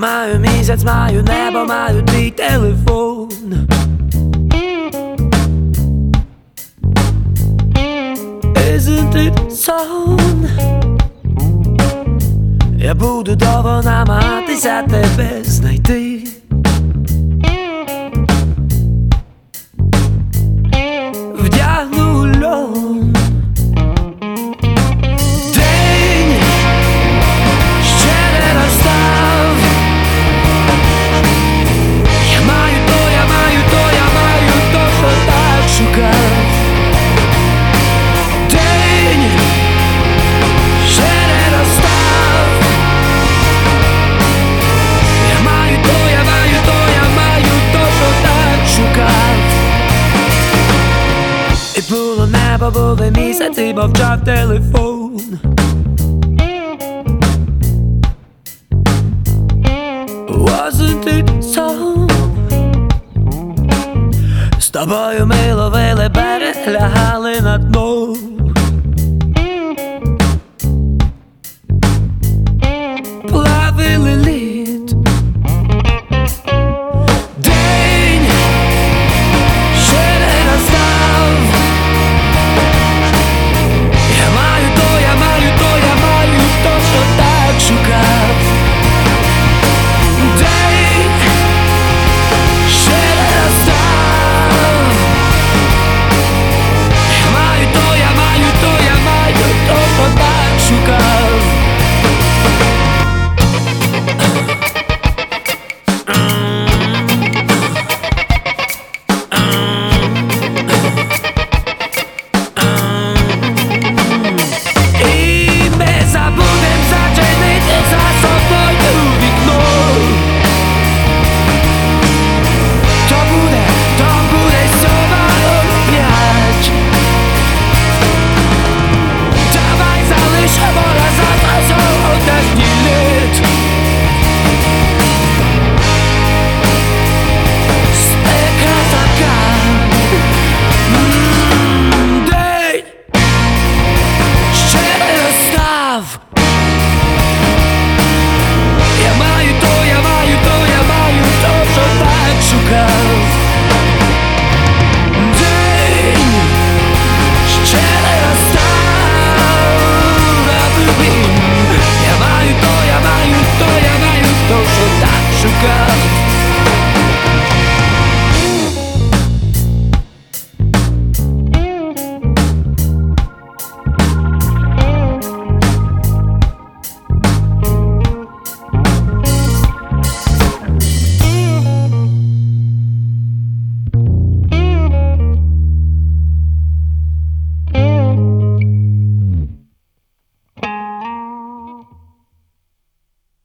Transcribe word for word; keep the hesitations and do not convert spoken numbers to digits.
Маю місяць, маю небо, маю твій телефон. Isn't it сон? Я буду довго намагатися тебе знайти. Вдягну льон. День ще не настав. Я маю то, я маю то, я маю то, що так шукав. День ще не настав. Я маю то, я маю то, я маю то, що так шукав. І було небо, були місяці, мовчав телефон. Wasn't it so? З тобою ми ловили берег, лягали на дно.